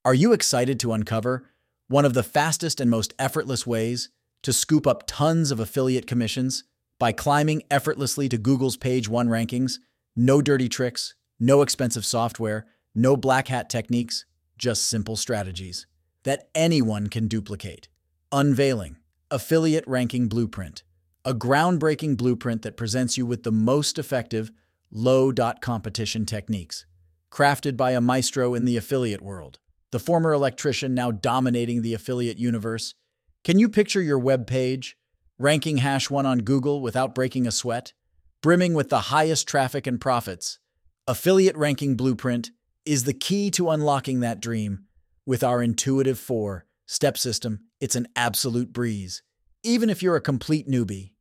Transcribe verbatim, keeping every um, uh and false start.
Are you excited to uncover one of the fastest and most effortless ways to scoop up tons of affiliate commissions by climbing effortlessly to Google's page one rankings? No dirty tricks, no expensive software, no black hat techniques, just simple strategies that anyone can duplicate. Unveiling Affiliate Ranking Blueprint, a groundbreaking blueprint that presents you with the most effective low-competition techniques, crafted by a maestro in the affiliate world. The former electrician now dominating the affiliate universe. Can you picture your web page ranking hash one on Google without breaking a sweat? Brimming with the highest traffic and profits. Affiliate Ranking Blueprint is the key to unlocking that dream. With our intuitive four-step system, it's an absolute breeze. Even if you're a complete newbie,